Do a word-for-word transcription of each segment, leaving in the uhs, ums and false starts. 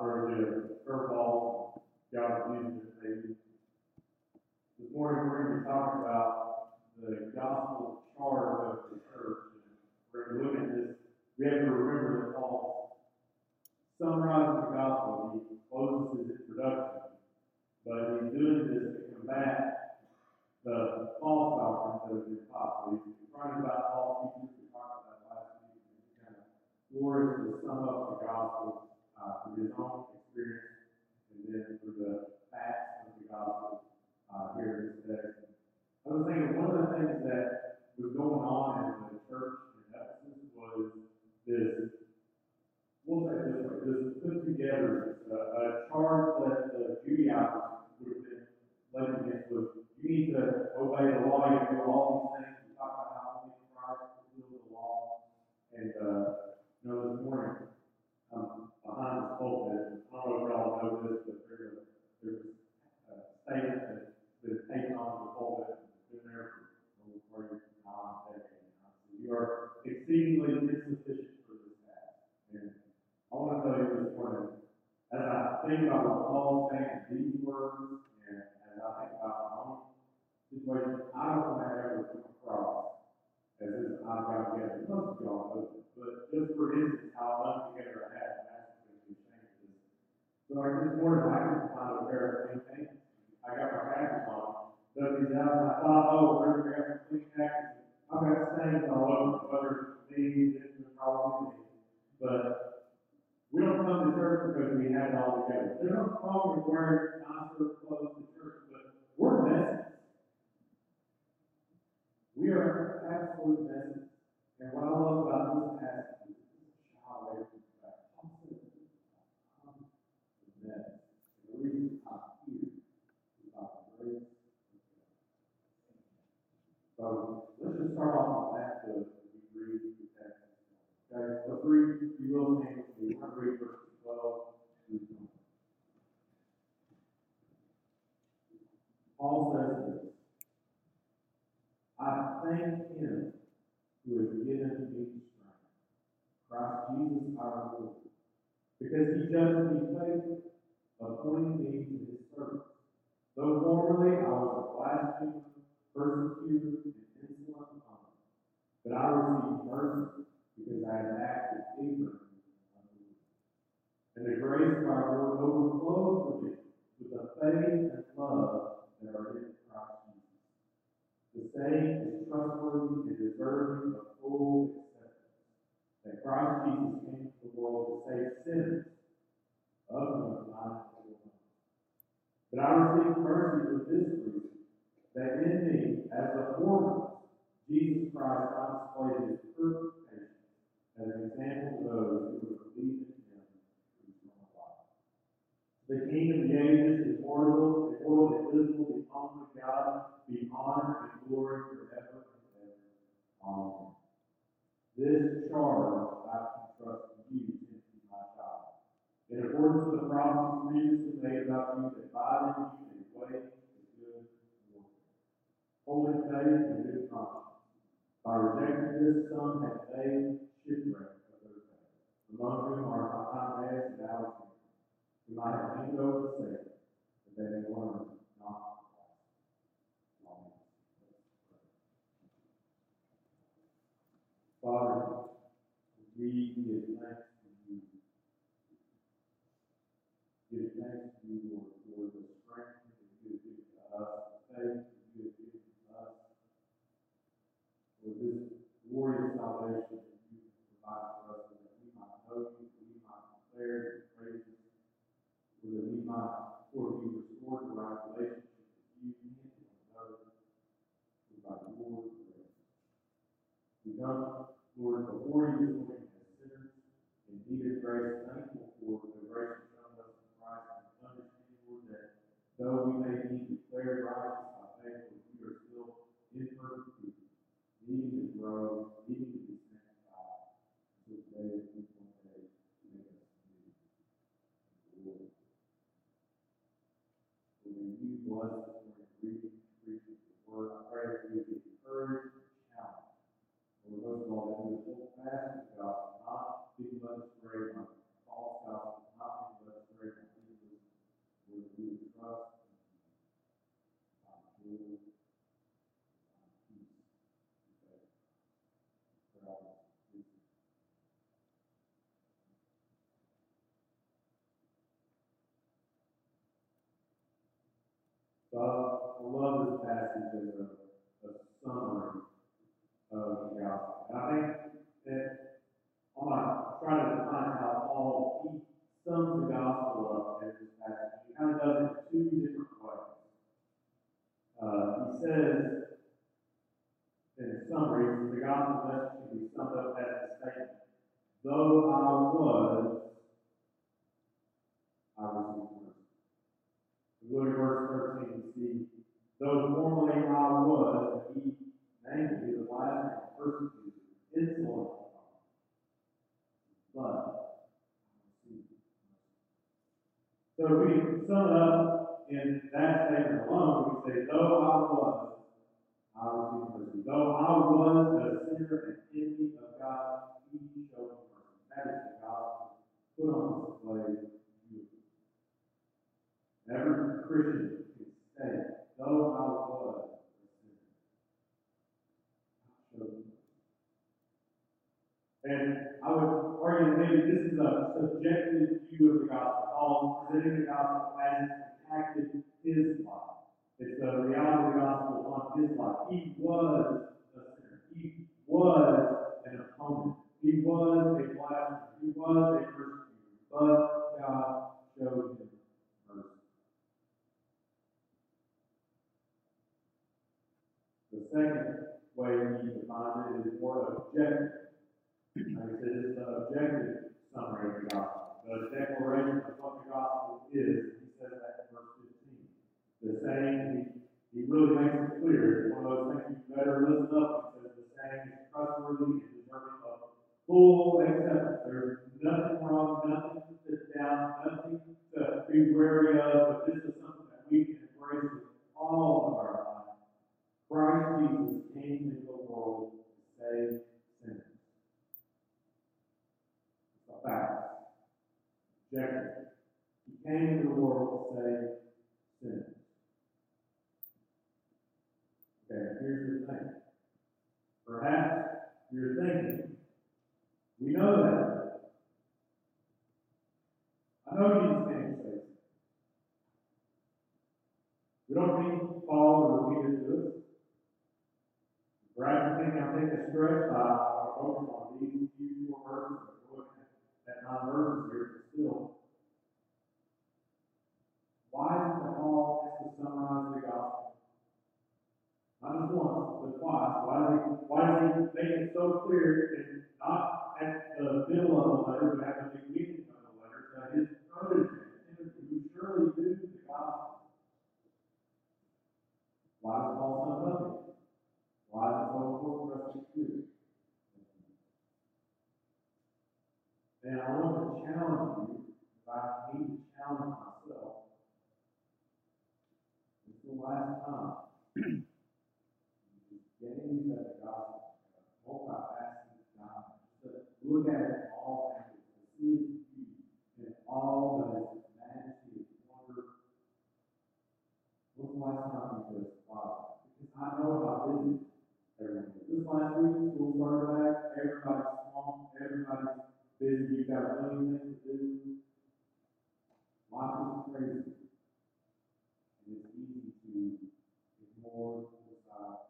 throw you a curveball. God uses it maybe. This morning we're going to be talking about the gospel charge of the church. We're going to look at this. We have to remember that Paul summarizes the gospel. He closes his introduction, but he's doing this to combat the false doctrines that have been taught. So he's trying about false teachers. We talked about that last week. And he kind of glorious to sum up the gospel uh, through his own experience and then through the facts of the gospel uh, here in this text. I was thinking one of the things that was going on in the church in Ephesus was this, we'll say it this way, this put together uh, a charge that the Judaizers would have been laid against was you need to obey the law, you do all these things. We talk about how only Christ fulfilled the law. And, uh, you know, this morning, um, behind this pulpit, I don't know if y'all know this, but there's a, there's a statement that's been taken off the pulpit and been there for over nine decades now. So you are exceedingly insufficient for this task. And I want to tell you this morning, as I think about what Paul's saying in these words, and as I think about my own situation, I don't want to ever come across as if I've got to get it. Most of y'all know this, but just for instance, how untogether I have, that's going to be ashamed of this. So like this morning, I can find a pair of clean pants. I got my khakis on, dug these out, and I thought, oh, we're going to have some clean khakis. I've got stains all over, whether it's me, this is probably me. But we don't come to church because we have it all together. There's no problem with wearing nicer clothes to church, but we're messes. We are absolute messes. And what I love about this passage is it's a shy away from the fact. I'm a mess. And the reason I'm here is about the grace of God. So let's just start off on that to read the text. Okay, let's read, if you will, stand with me. We're going to read verses twelve through twenty. Paul says this, I thank him who has given me strength, Christ Jesus our Lord, because he judged me faithful, appointing me to his service. Though formerly I was a blasphemer, persecutor, and insolent among them, but I received mercy because I had acted ignorantly and unbelief. And the grace of our Lord overflowed for me with the faith and love that are in Christ Jesus. The saying is trustworthy and deserving of full acceptance, that Christ Jesus came to the world to save sinners, of whom I am one. But I received mercy for this reason, that in me, as the foremost, Jesus Christ might display his perfect patience as an example to those who would believe in him through eternal life. The King of the ages, immortal, immortal, invisible, the only God, be honor and glory forever and ever. Amen. This charge I can trust you to be my child. In accordance with the promises previously made about you, that by them you may wait for good warfare. Holy faith and good conscience. By rejecting this, some have made shipwreck of their faith, among whom are Hymenaeus and Alexander, whom I have handed over to Satan, that they may learn not to lie. Amen. Father, we give thanks to you. Give thanks to you, Lord, for the strength that you have given to us, the faith that you have given to us, for this glorious salvation that you have provided for us, so that we might know you, that we might declare your praises, so that we might, Lord, be restored to right relationship with you and one another, for by your grace. We come, Lord, before you this morning as sinners in need of grace, thankful for the grace you've shown us in Christ, and understand, Lord, that though we may be declared righteous by faith, Lord, we are still imperfect people, needing to grow, needing to be sanctified, until the day that you one day make us new. Lord, so may you bless us when we're reading and preaching the word. I pray that we would be encouraged and challenged. Lord, most of all, that we would hold fast to the gospel, not being led astray by false gospel, not being led astray love, I love this passage as a, a summary of the gospel. And I think that I'm going to try to define how Paul he sums the gospel up in this passage. He kind of does it in two different ways. Uh, he says, in summary, the gospel message can be summed up as a statement. Though I was, I received mercy. If you look at verse thirteen, you see, though formerly I was, and he named me the last and persecuted, insolent, but I received mercy. So if we sum it up in that statement alone, we say, though I was, I received mercy. Though I was a sinner and enemy of God, he showed me mercy. That is the gospel put on display to you. Every Christian can say, though I was a sinner, I showed me mercy. And I would argue that maybe this is a subjective view of the gospel. Paul presenting the gospel as it impacted his life. It's the reality of the gospel on his life. He was a sinner. He was an opponent. He was a blasphemer. He was a persecutor. But God showed him mercy. The second way he defines it is more objective. Like I said, it's the objective summary of the gospel. The declaration of what the gospel is. He says that in verse fifteen. The saying, he, he really makes it clear. It's one of those things you better listen up because the saying is trustworthy and deserving of full acceptance. There's nothing wrong, nothing to sit down, nothing to be wary of, but this is something that we can embrace with all of our life. Christ Jesus came into the world to save sinners. It's a fact. Objective. He came into the world to save sinners. Okay, here's the thing. Perhaps you're thinking, we know that. I know Jesus came to save sinners. We don't need Paul to repeat it to us. Perhaps you think I'm taking a stretch by our focus on these few short verses, but we're looking at nine verses here, but still. Why is it that Paul has to summarize the gospel? Not just once, but twice. Why does he, why does he make it so clear and not at the middle of the letter, but at the beginning of the letter, that his protege, Timothy, who surely knew the gospel? Why does Paul sum it up here? Why is it so important for us to do? And I want to challenge you, if I need to challenge myself, it's the last time. Getting into the gospel, multifaceted God, to look at it all angles, to see His beauty and all of His majesty, His wonder. When's the last time you just thought? Because I know how busy everyone is. This last week, school started back, everybody's swamped, everybody's busy, you've got a million things to do. Life is crazy. And it's easy to ignore the side.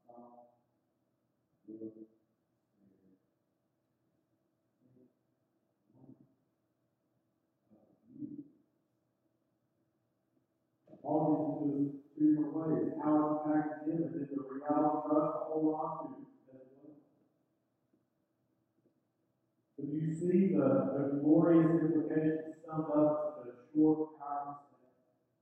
Paul gets into two different ways. How it's impacted him, and then the reality for us to hold on to as well. So do you see the, the glorious implications summed up to the short, powerful statement?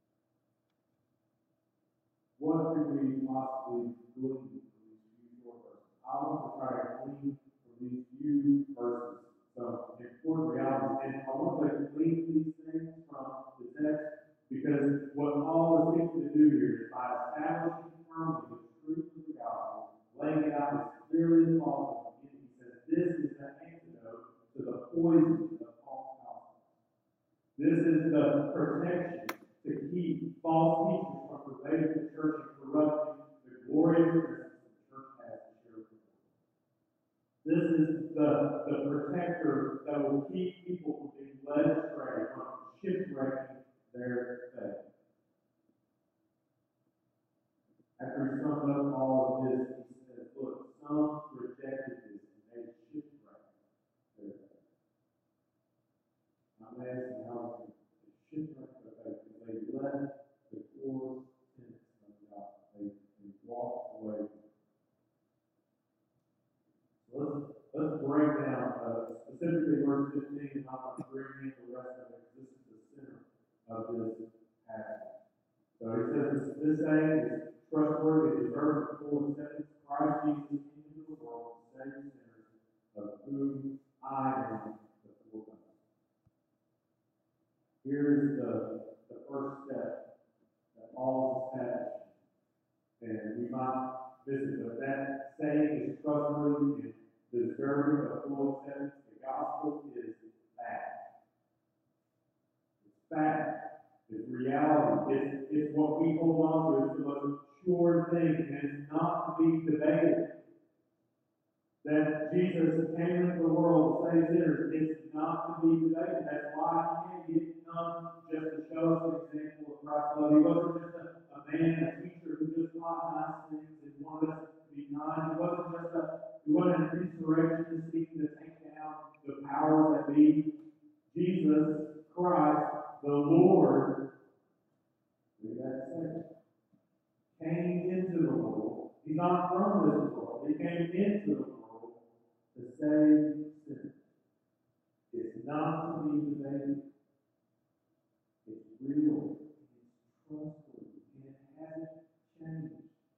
What could we possibly glean from these few short verses? I want to try to glean from these few verses some important realities. And I want to glean these things from the text because what Paul is seeking to do here is by establishing firmly the truth of the gospel, laying it out as clearly as possible. He says this is the antidote to the poison of false gospel. This is the protection to keep false teachers from pervading the church and corrupting the glorious presence the church has to share with the world. This is the, the protector that will keep people from being led astray, from shipwrecking their faith. let's break down uh, specifically verse fifteen, and I'm going to bring in the rest of it. This is the center of this passage. So he says this, this saying is trustworthy, it deserves a full acceptance. Christ Jesus came into the world to save sinners, of whom I am the foremost. Here's the, the first step that Paul is establishing. And we might miss it, but that saying is trustworthy and deserving of full acceptance. The gospel is fact. It's fact. It's reality. It's, it's what we hold on to. It's the most sure thing, and it's not to be debated. That Jesus came into the world to save sinners, it's not to be debated. That's why he didn't come just to show us an example of Christ's love. He wasn't just a, a man, a teacher who just taught nice things and wanted us to be kind. He wasn't just a, he wasn't an insurrectionist seeking to take down the powers that be. Jesus Christ, the Lord, read that second, came into the world. He's not from this world. He came into the world to save sinners. It's not to be debated. It's real. It's trustworthy. And it hasn't changed.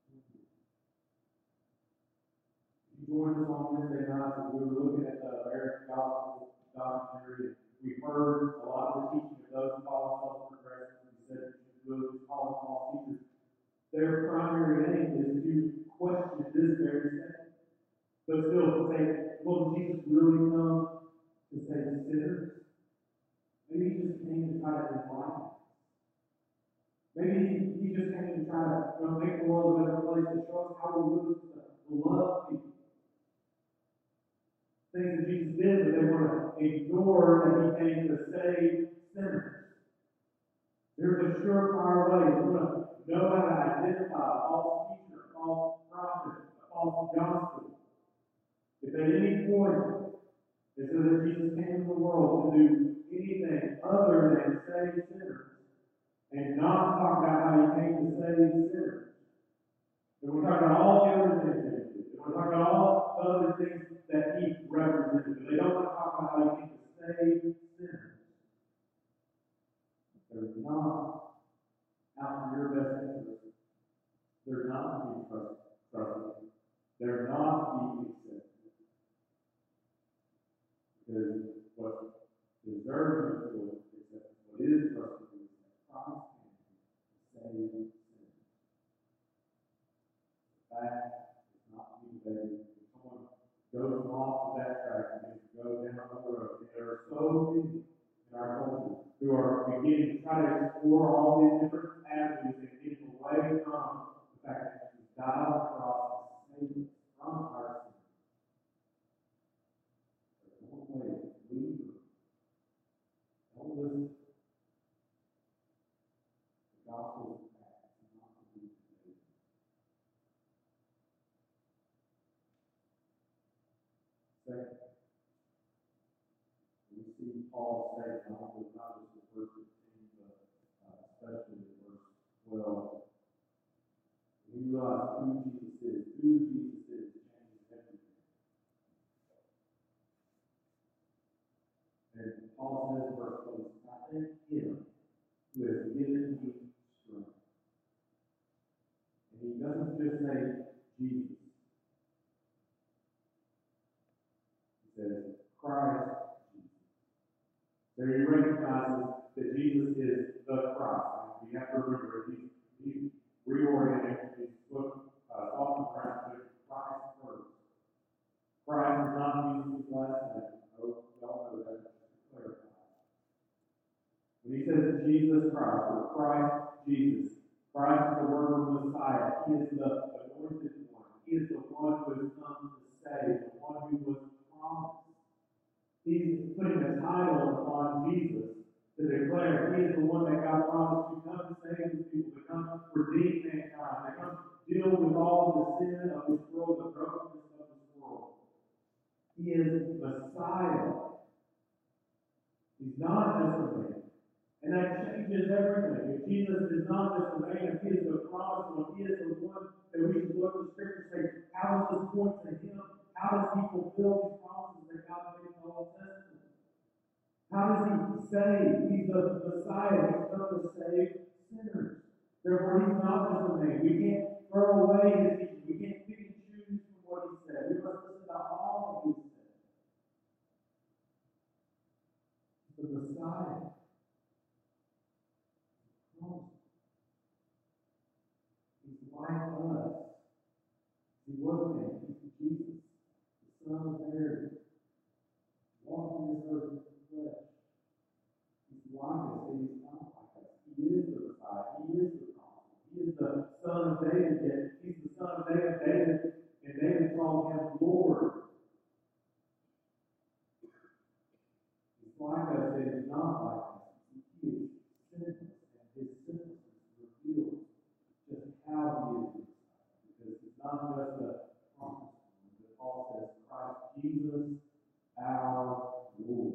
If you joined us on Wednesday nights as we were looking at the American Gospel documentary, we heard a lot of the teaching of those calling themselves progressive. We said that you really just call them false teachers. Their primary aim is to question this very statement. But still, say, well, did Jesus really come to save sinners? Maybe he just came to try to enlighten us. Maybe he, he just came to try to you know, make the world a better place, to show us how we're really supposed to love people. Things that Jesus did, but they want to ignore that he came to save sinners. There's a surefire way. You want to know how to identify a false teacher, a false prophet, a false gospel. If at any point it says that Jesus came into the world to do anything other than save sinners, and not talk about how he came to save sinners, and we're talking about all the other things that he did, and we're talking about all the other things that he represented, but they don't want to talk about how he came to save sinners. They're not out for your best interest. They're not to be trusted. They're not to be accepted. Because what deserves of full acceptance, what is trusted, is that Christ came to save sinners. The fact is not to be debated. If someone goes off of that track and just go down the road, and there are so many in our culture who are beginning to try to explore all these different avenues and getting away from the fact that Jesus died on the cross to save us from our sins. Wait, leave her. Don't listen. The gospel is fact, not to be debated. Second, we see Paul say, not just the verse fifteen, but uh, especially in verse twelve. We realize who Jesus is. Who Jesus is changes everything. And Paul says in verse twelve, I thank him who has given me strength. And he doesn't just say Jesus. He says Christ Jesus. So he recognizes that Jesus is the Christ. And we have to remember it. He's, he's reorienting. He's looking uh, off the ground to Christ first. Christ is not Jesus' last name. Oh, y'all know that. When he says Jesus Christ, or Christ Jesus, Christ is the word of Messiah. He is the anointed one. He is the one who has come to save, the one who was promised. He's putting a title upon Jesus to declare he is the one that God promised to come to save his people, to come to redeem mankind, to come deal with all the sin of this world, the brokenness of this world. He is Messiah. He's not just a man. And that changes everything. If Jesus is not just a man, if he is the promised one, he is the one that we should look at the scripture and say, how does this point to him? how does he fulfill these promises that God made in the Old Testament? How does he save? He's the Messiah. He's come to save sinners. Therefore, he's not just a man. We can't throw away his teaching. We can't pick and choose from what he said. We must listen to all that he said. The Messiah. He's like us. He was a man. He's Jesus, the Son of Mary, walking this earth in the flesh. He's like us, and he's not like us. He is the Messiah. He is the promise. He is the Son of David. Yet he's the Son of David. David, and David called him Lord. He's like us, and he's not like us. He is sinless, and his sinlessness reveals just how he is. Because it's not just a promise, but Paul says, Christ Jesus, our Lord.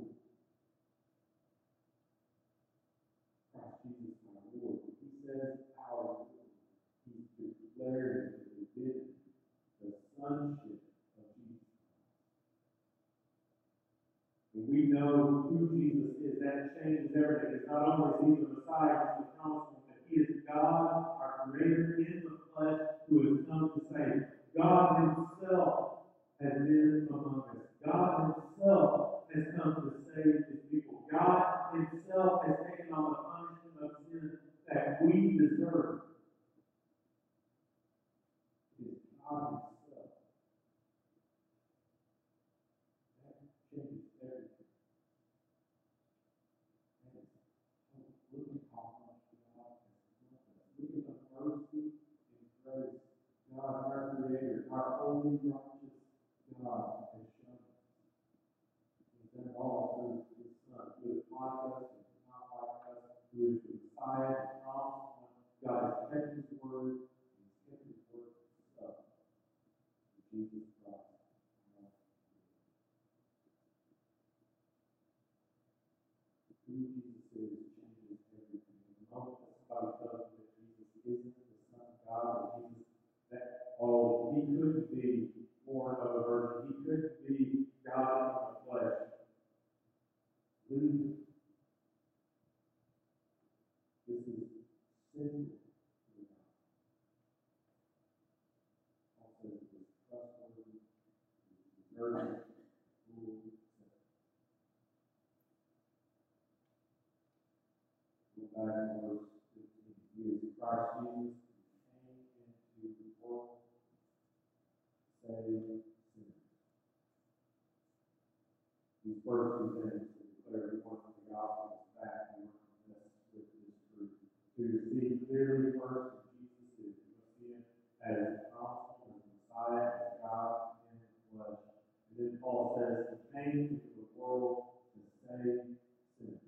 Christ Jesus, our Lord. He says, our Lord. He's declared the divinity, the sonship of Jesus. And we know who Jesus is. That changes everything. It's not only is he the Messiah, he's the promised one, but he is God, our Creator in the flesh, who has come to save. God himself has been among us. God himself has come to save his people. God himself has taken on the punishment of sin that we deserve. It is God himself. That changes everything. Look at how much God has loved us. Look at the mercy and grace God, our Creator, our holy, righteous God, has shown us. He's done it all through his Son, who is like us and not like us, who is the Messiah, the promised one. God has kept his word, and he's kept his word himself. Jesus Christ. Who Jesus is changes everything. The moment that somebody tells you that Jesus isn't the Son of God, that Jesus, that, oh, he couldn't be born of a virgin, he couldn't be God in the flesh. Leave. This is sinful to God. Paul says it is trustworthy, deserving, rule, Look back in verse fifteen. He is Christ Jesus, who came into the world to save sinners. These first two things to declare the point of the gospel is that we were convinced with this truth. To see clearly first who Jesus is, we must see him as the promised one, as the Messiah, as God in the flesh. And then Paul says, he came into the world to save sinners.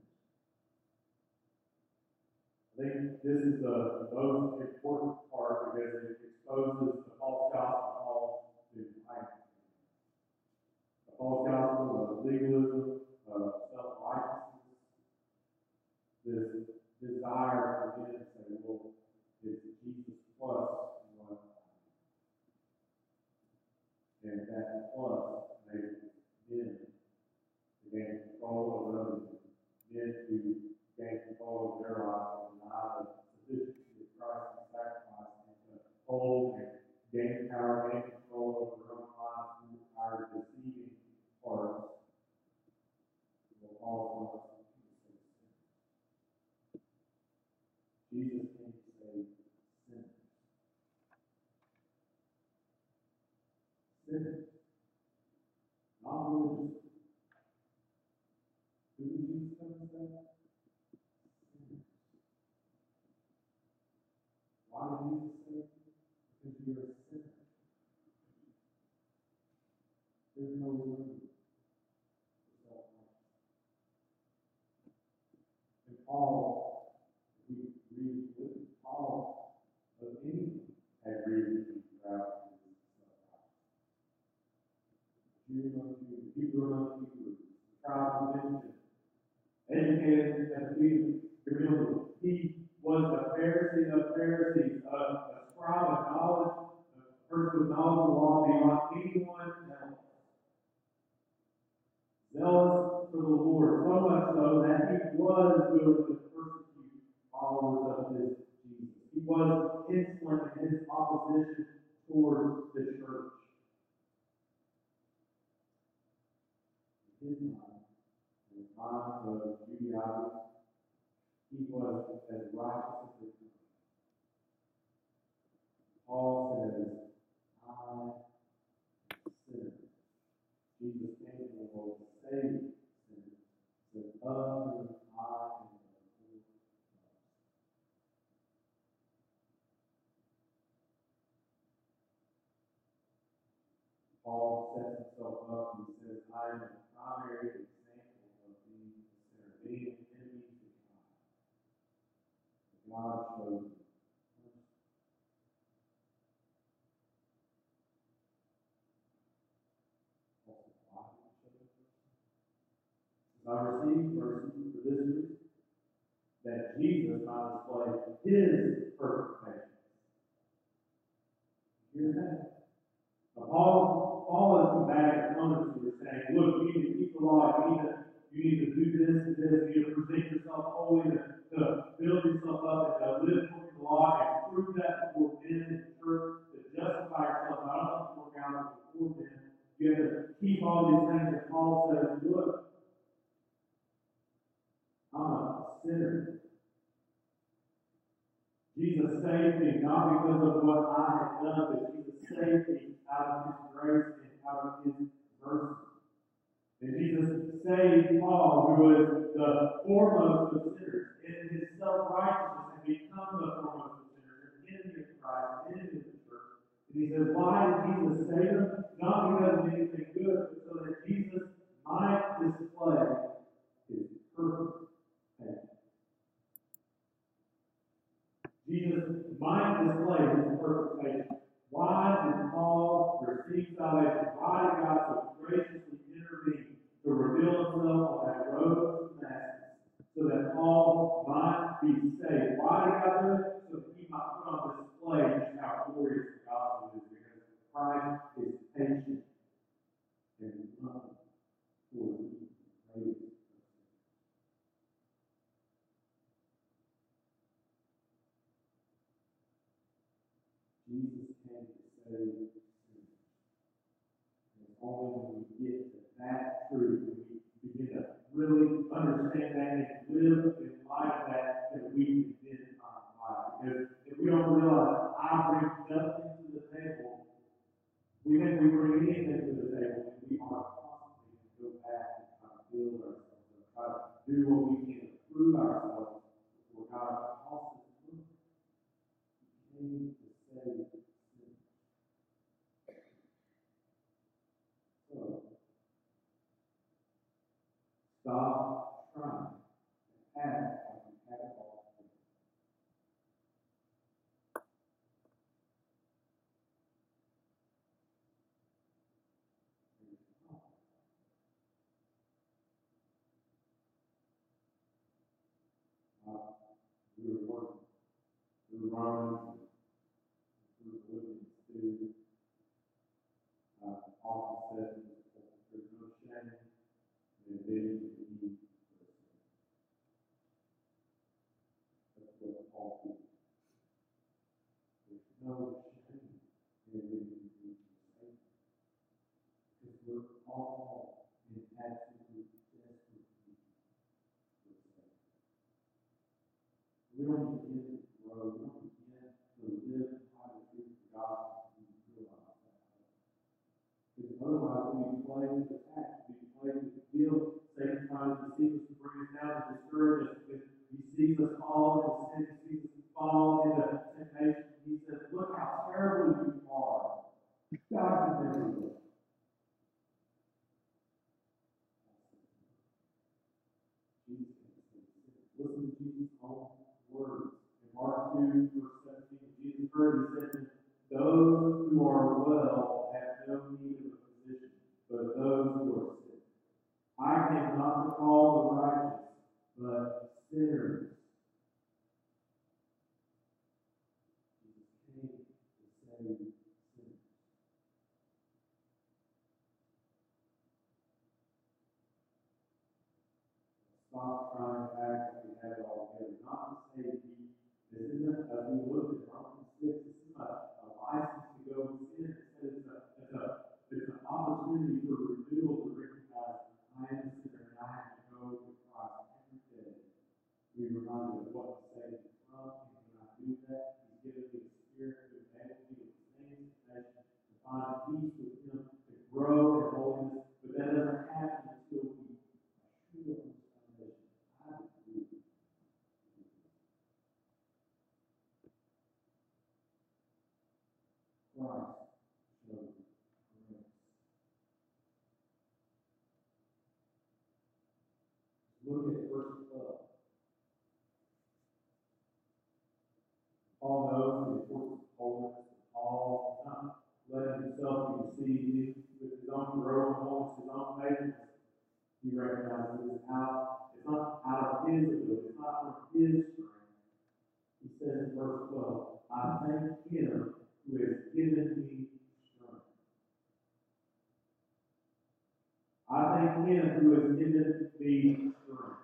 I think this is the most important part because it exposes the false gospel to idolatry. The false gospel of legalism, of self-righteousness, this desire for men to say, well, it's Jesus plus one. And that plus makes men to gain control over others, men to gain control of their lives and deny the sufficiency of Christ's sacrifice and to hold and gain power, gain control over their own lives through our deceiving hearts. Well, Paul wants us to say sin. Jesus came to save sinners. Sinners. Not religious. Who did Jesus come to save? Sinners. Why did Jesus save you? Because you're a sinner. There's no room for self-righteousness. And Paul, if we read with Paul, of anyone had reason to be proud of his self-righteousness. Jew among Jews, Hebrew among Hebrews, the tribe of Benjamin, educated at the feet of Gamaliel. He was a Pharisee of Pharisees, a, a scribe of knowledge, a person with knowledge of the law beyond anyone else. willing to persecute followers of this Jesus. He was insolent in his opposition towards the church. In his mind, in the mind of Judaizers, he was as righteous as they could. Paul says, I sin. Jesus came to the world to save sinners. He said, of whom I am the Lord. Paul sets himself up and he says, I am the primary example of being a sinner, being an enemy to God. God chose me. I received mercy for this reason, that Jesus might display his perfect patience. You hear that? Now, Paul, Paul is combating opponents who are saying, look, you need to keep the law, you need to, you need to do this and this, you need to present yourself holy, to, to build yourself up, and to live for the law, and prove that before men in the church, to justify yourself, not only before God, but before men. You have to keep all these things, and Paul says, look, I'm a sinner. Jesus saved me not because of what I had done, but Jesus saved me out of his grace and out of his mercy. And Jesus saved Paul, who was the foremost of sinners, in his self-righteousness, and become the foremost of sinners, an enemy of Christ, an enemy of the church. And he said, why did Jesus save him? Not because of anything good, but so that Jesus might display his perfect faith. Jesus might display his perfect faith. Why did Paul receive salvation? Why did God so graciously intervene to reveal himself on that road to Damascus so that Paul might be saved? Why did God do it? So that he might put on display just how glorious the gospel is, because Christ is patient and loving toward you. Praise. Jesus came to save sinners. And only when we get to that truth, when we begin to really understand that and live in light of that, that we can then find life. Because if we don't realize I bring nothing to the table, we think we bring anything to the table, and we are constantly going to go back and try to build ourselves and try to do what we can to prove ourselves before God. Also, He came to save sinners. So, stop trying to act like you have it all together. Uh, we were working through Romans, through Philippians two. Uh, often said there's no shame in admitting to the need for sin. That's what Paul did. There's no shame in admitting to the need for sin. Because we're all in absolute desperate need for sin. We don't begin to grow, we don't begin to live by the truth of God until we realize that. Because otherwise we play with attack, we play with guilt. Satan tries to deceive us, to bring us down, to discourage us, because he sees us fall into sin, he sees us fall into temptation. He says, look how terrible you are. God can never look. Jesus can save sinners. Listen to Jesus' own words. In Mark two, verse seventeen, Jesus heard, he said, those who are well have no need of a physician, but those who are sick. I came not to call the righteous, but sinners. Jesus came to save sinners. Stop trying to act like we have it all together. Not to say he, this isn't, as we look at Romans six, this is not a license to go and sin. It's, it's, a, it's, a, it's an opportunity for renewal to recognize I am a sinner and I have to go to Christ every day. We reminded of what the Savior is from, and when I do that, He's given me the Spirit to enable me to sustain His nation, to find peace with Him, to grow in holiness. But that doesn't happen until we are sure of His foundation. I believe. Christ showed grace. Look at verse twelve. Paul knows the importance of holiness. Paul is not letting himself be deceived with his own growth, holiness, his own faithfulness. He recognizes it's out, it's not out of his ability, it's not from his strength. He says in verse twelve, I thank Him who has given me strength. I thank Him who has given me strength.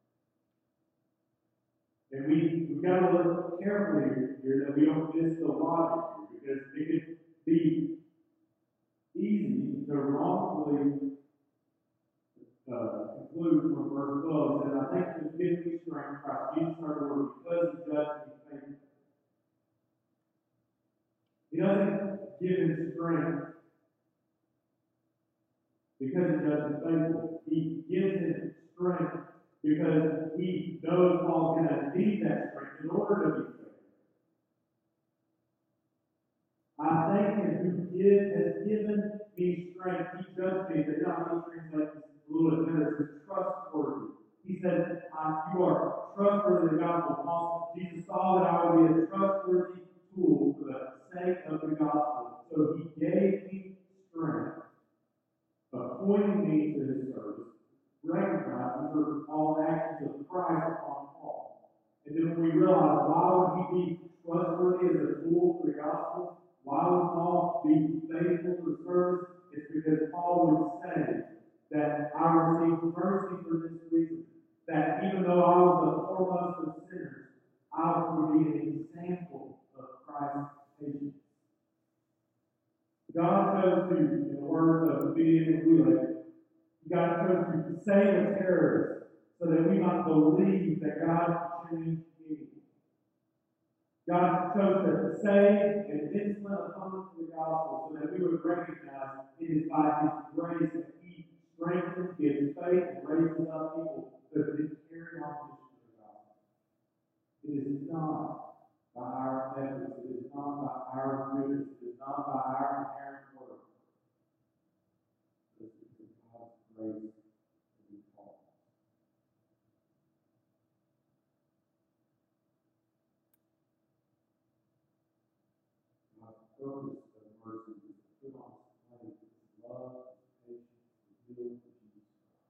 And we, we've got to look carefully here that we don't miss the logic here, because it could be easy to wrongfully uh, conclude from verse twelve. He says, I think He has given me strength, Christ Jesus our Lord, because He judged me faithfully. He doesn't give Him strength because He judged him faithfully. He gives Him strength because He knows Paul's going to need that strength in order to be faithful. I thank Him who give, has given me strength. He judged me. The John translates this a little bit better. It says trustworthy. He said, you are trustworthy of the gospel. Paul, Jesus saw that I would be a trustworthy tool for the sake of the gospel. So He gave me strength, appointing me to His service, recognizing for all actions of Christ upon Paul. And then when we realize why would he be trustworthy as a tool for the gospel, why would Paul be faithful to the service? It's because Paul would say that I received mercy for this reason, that even though I was the foremost of sinners, I would be an example of Christ's patience. God chose to, in the words of Gideon and Wheeler, God chose to save a terrorist so that we might believe that God can change anything. God chose to save an insolent opponent to the gospel so that we would recognize it is by His grace that He strengthens, gives faith, and raises up people that can carry on the mission of the gospel. It is not by our efforts, it is not by our goodness, it is not by our inherent work. It is God's grace. The purpose of mercy is to put on display His love, patience, revealed to Jesus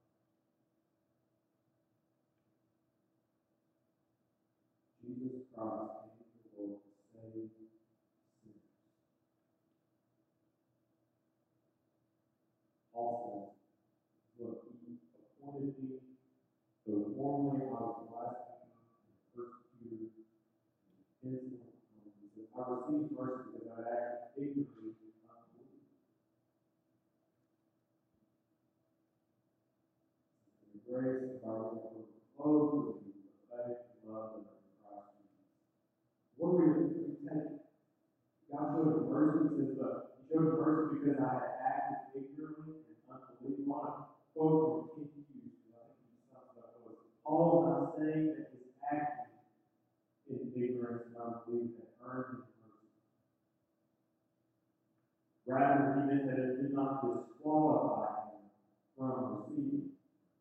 Christ. Jesus Christ came to the world to save sinners. Also, look, He appointed me, though formerly I was blasphemer and persecutor and insolent. He said, I received mercy because I acted ignorantly and unbelief. The grace of our Lord flowed with me with faith, love, and Christ Jesus. What do we do? We take God showed mercy. He says, but He showed mercy because I had acted ignorantly and unbelief. I want to quote from King Hughes, because I think he sums up what Paul is not saying that his acting in ignorance and unbelief had earned His mercy. Rather, he meant that it did not disqualify him from receiving.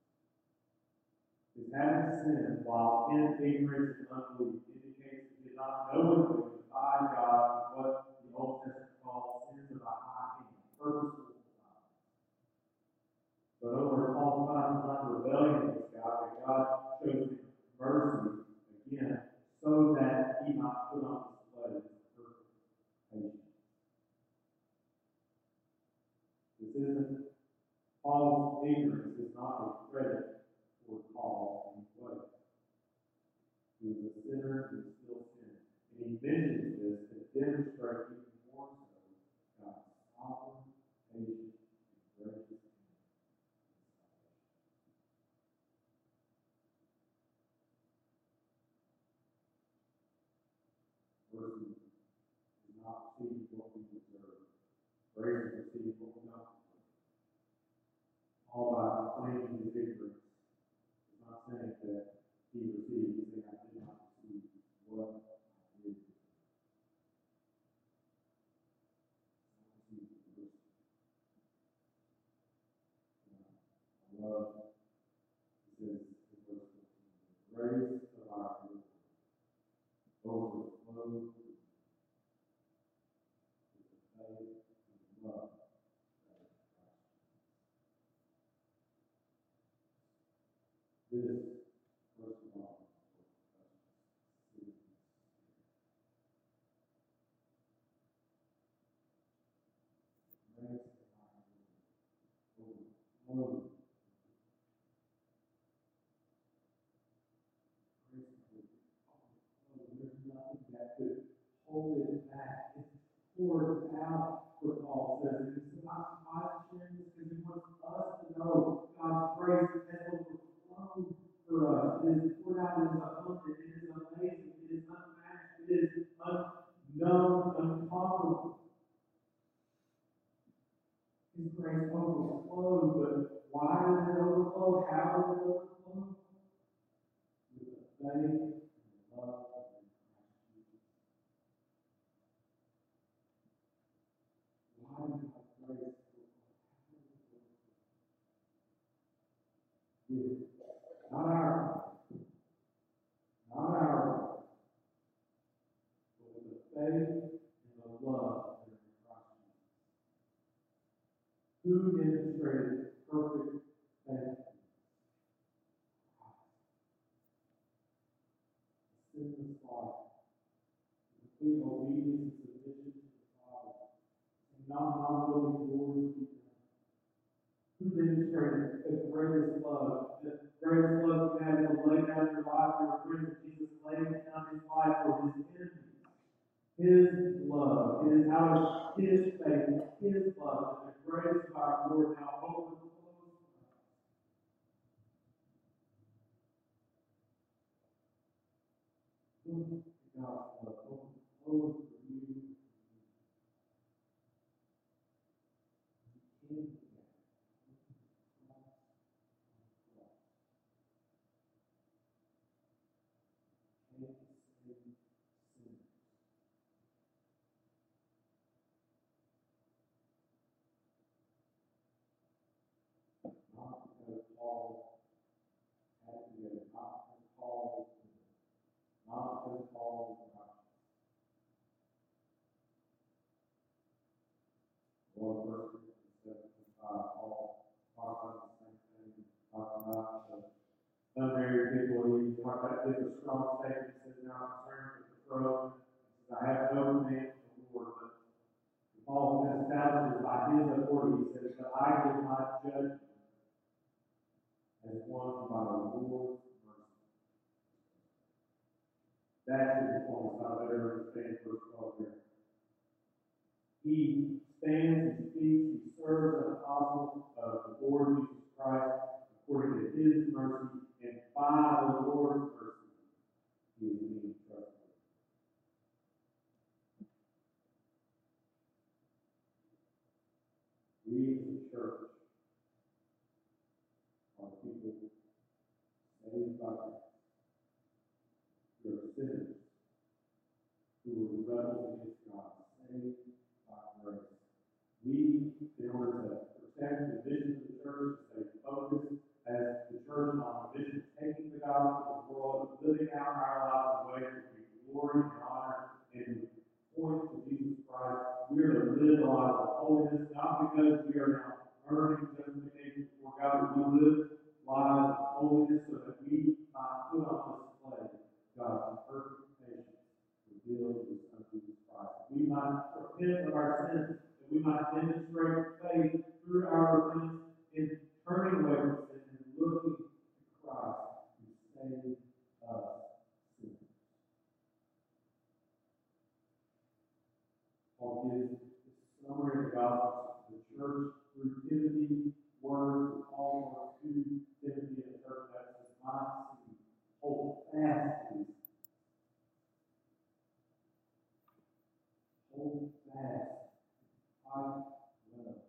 His having sinned while in ignorance and unbelief indicates he did not knowingly defy God with what the Old Testament calls sins of a high hand, purposeful defiance. But over Paul's mind was not rebellion against God, but God shows him mercy again so that he might put on display His perfect patience. This isn't Paul's ignorance is not a credit for Paul in any way. mentions this to demonstrate even more so God's sovereign, patient, and gracious hand. Mercy is not receiving what we deserve. Grace is receiving what we don't deserve. All by claiming his ignorance. It's not saying that he received, he's saying I did not receive what I did. I love, it says in verse fourteen, the grace of our Lord overflowed with the faith and love that is Christ. This, first of all, is grace of our Lord overflowed. There's nothing that could hold it back. It's poured out, for Paul says. And he said, I'm sharing this because he wants us to know God's grace has overflowed for us. It is poured out, it is abundant, it is amazing, it is unmatched, it is unknown, uncomparable. His grace overflowed, but why did it overflow? How did it overflow? With the faith and love. With not our, not our, but with the faith and the love that are in Christ Jesus. Who demonstrated perfect faith? A sinless life, complete obedience and submission to the Father, and not not willing glory to be done. Who demonstrated the greatest love, the greatest love you have to lay down your life for your friends. Jesus laid down his life for his enemies. His love, it is out of his faith, his love, that the grace of our Lord now overflows. Look at God's love overflows for you. He came to not because Paul had to get it, not because Paul was good, not because Paul was righteous. Well, first Corinthians seven twenty-five, Paul talks about the same thing, talking about the unmarried people. He talks about gives a strong statement. He says, now concerning the throne, he says, I have no command from the Lord, but Paul establishes by his authority, he says, but I give my judgment as one by the Lord's mercy. That's the performance I better understand verse twelve here. He stands, he speaks, he serves as an apostle of the Lord Jesus Christ according to his mercy, and by the Lord's mercy he is being trustworthy. We as a church are people saved by grace. We are sinners who were rebels against God, saved by grace. We, in order to protect the vision of the church, to stay focused as the church on the vision of taking the gospel to the world, living out our lives in ways that bring glory and honor and point to Jesus Christ. We are to live lives of holiness, not because we are now earning justification before God, but we live lives of holiness so that we might put on display God's perfect patience revealed in His Son Jesus Christ. We might repent of our sins, and we might demonstrate faith through our repentance in turning away from sin and looking to Christ who saved us sinners. three words that Paul words to Timothy in the church that says, "My seed, hold fast to these." Hold fast. Fight well.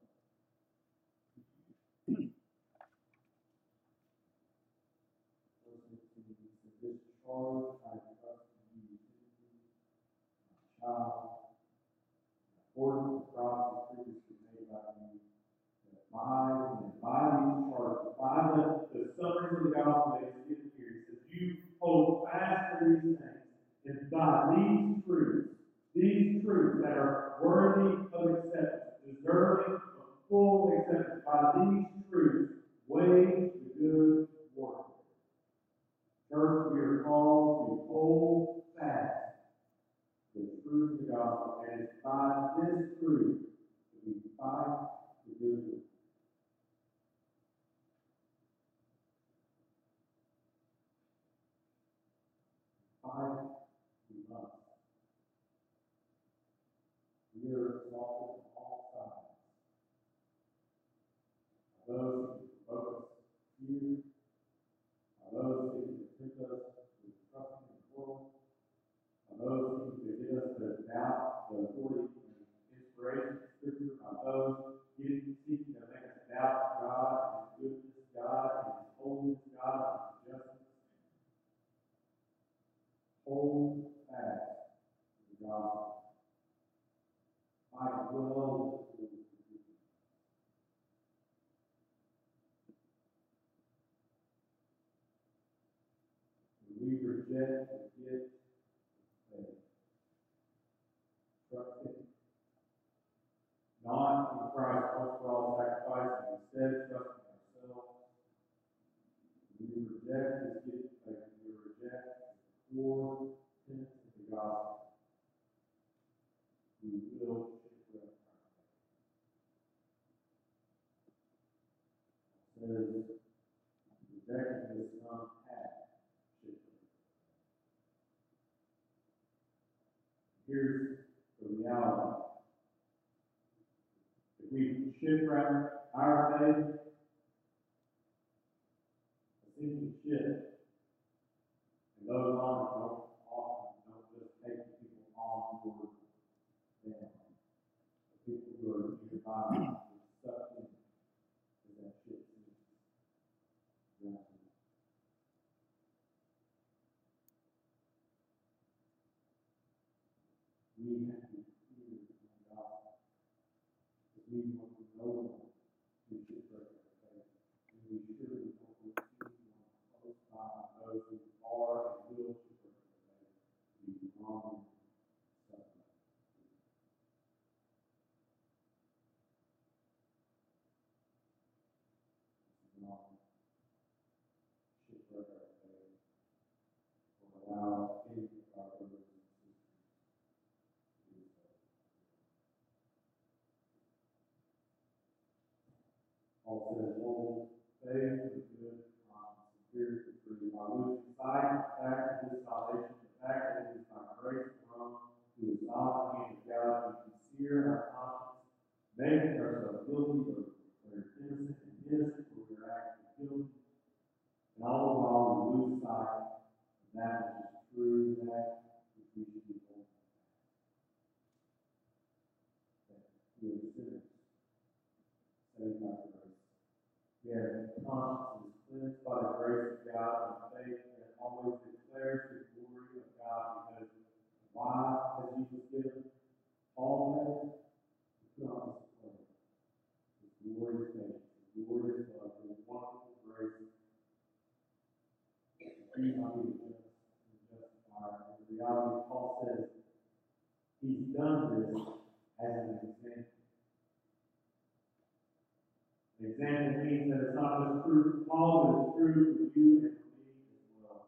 Verse fifteen says, "This charge I trust in you, Timothy, my child, according to the promises previously made by you, that by and by these charges, by the, the sufferings of the gospel that is given here, he says, you hold fast to these things, and by these truths, these truths that are worthy of acceptance, deserving of full acceptance, by these truths, wage the good work." Church, we are called to hold fast the truth of the gospel, and it's by this truth that we fight the good work. Fight we must. We are exalted on all sides. By those who provoke us to fear, by those who tempt us with trusting in the world, by those who get us to doubt the authority and inspiration of Scripture, by those getting seeking to make us doubt God, His goodness, God, and His holiness, God, and His justice. Hold fast to the gospel. Fight well for the truth. When we reject the gift of faith, trusting not in Christ once for all sacrifice, and instead trusting ourselves, when we reject His gift of faith, we reject the core tenets of the gospel, we will shipwreck our faith. It says, rejecting this Son hath shipwrecked. Here's the reality. If we shipwreck our faith, a sinking ship, and those on it don't often don't just take the people on board them. The people who are nearby are sucked in as that ship sinks. We have to fear from God, because we want to know one who shipwreck our faith, and we surely don't want anyone close by those who are and will shipwreck our faith to be wrong and suffering. Not shipwreck our faith or allow any of our brothers and sisters to do so. Paul says, hold faith with good conscience and fear to free, by losing sight of the fact of this salvation, the fact that it is by grace alone, through the sovereign hand of God, we can sear our conscience, making ourselves guilty, but we're innocent and innocent, but we're actually guilty. And all the while we lose sight of that which is true, that which we should be holding. That we are sinners, saved by grace. We have consciences cleansed by the grace of God, and faith that always declares the glory of God, because why has Jesus given all faith? To put on display His glorious nature, His glorious love, His wonderful grace. He's not be the just and justifier. And the reality is, Paul says, He's done this as an example. An example means that it's not just true for Paul, but it's true for you and for me as well.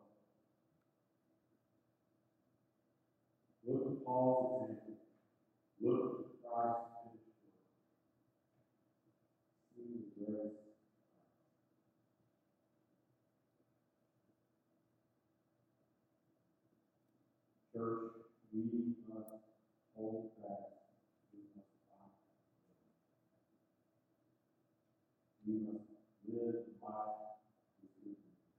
Look at Paul's example. Look at Christ's finished work. See the grace. Church, we must hold fast. We must fight. You must live life with me.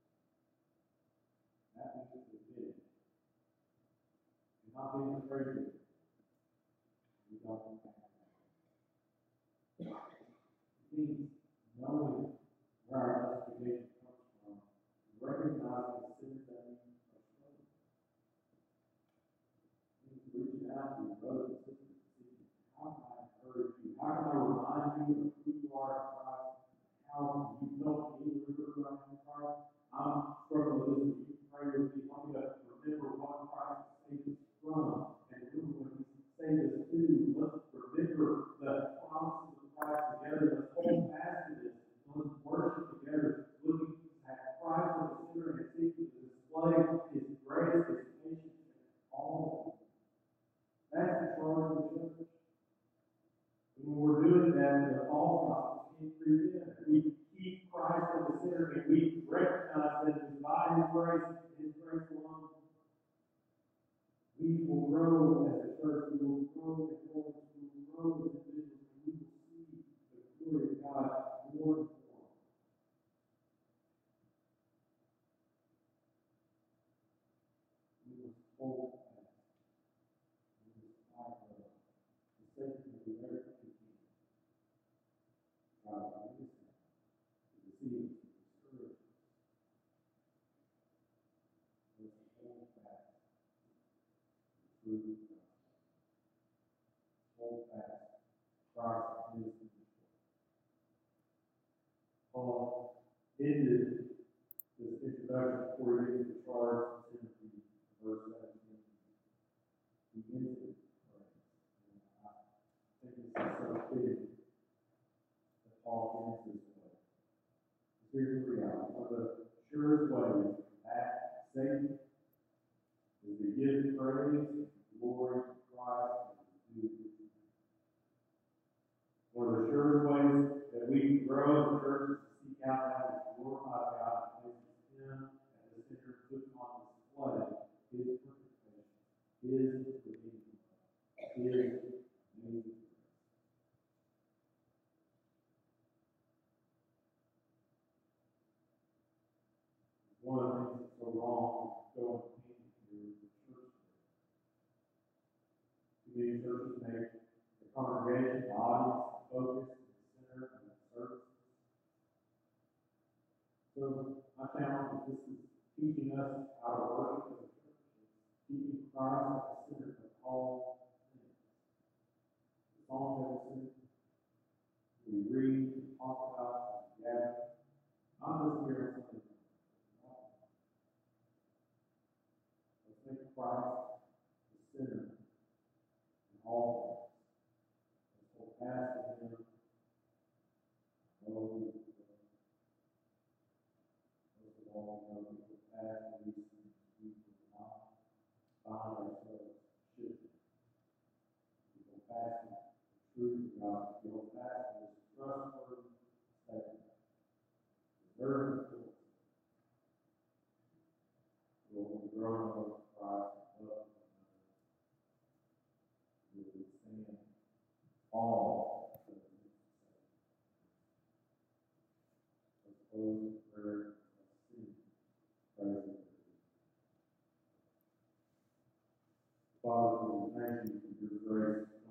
That means the big. You're not being afraid of it. You don't have to. It means knowing where our justification comes from, recognizing the sins that we are struggling with. It means reaching out to your brothers and sisters and seeking, how can I encourage you? How can I remind you of who you are in Christ? How you help me remember who I am in Christ? I'm struggling with this. You pray with me. Help me to remember what Christ saved us from. And remember when He saved us to. Let's remember the promises of Christ together. Let's hold fast to this. Let's worship together, looking at Christ as a sinner and seeking to display His grace, His patience, and all of it. That's the charge of the church. And when we're doing that, the false gospels can't creep in. We keep Christ as a sinner and we recognize that it is by His grace, His grace alone. We will grow as a church. We will grow as holiness. We will grow as individuals. And we will see the glory of God more and more. We must hold fast. We must fight well. The Satan will do everything he can to try to bring us down, to deceive us, to discourage us. Let's hold fast the truth of God. Hold fast. Christ is the truth. Paul ended this introduction before he gets the charge to Timothy, verse seventeen. He ends it with praise. And I think this is so fitting that Paul ends this way. Here's the reality. One of the surest ways that Satan is to give praise and glory to Christ and to do. One of the surest ways that we can grow as a church is to seek out how to glorify God and places Him at the center, put on display His participation, His redeeming love, His amazing grace. One of the things that's so wrong is going to paint here is the church. Too many churches make the congregation, the audience, the focus, the center of the service. So I found that this is teaching us how to worship as a church. It's keeping Christ at the center of all things. The songs that we sing, we read, we talk about, we gather. I'm just here on Sunday. Let's make Christ the center in all things. Let's hold fast to Him. Oh, most of all, we know we hold fast to these things. We will not find ourselves shifting. We hold fast to the truth of God. We hold fast to this trustworthy statement. Preserving the full. Will grow in love with Christ and love one another. We will withstand all that the needs to say. Let's close in prayer. Let's sing. Praise the Lord. Father, we thank you for your grace.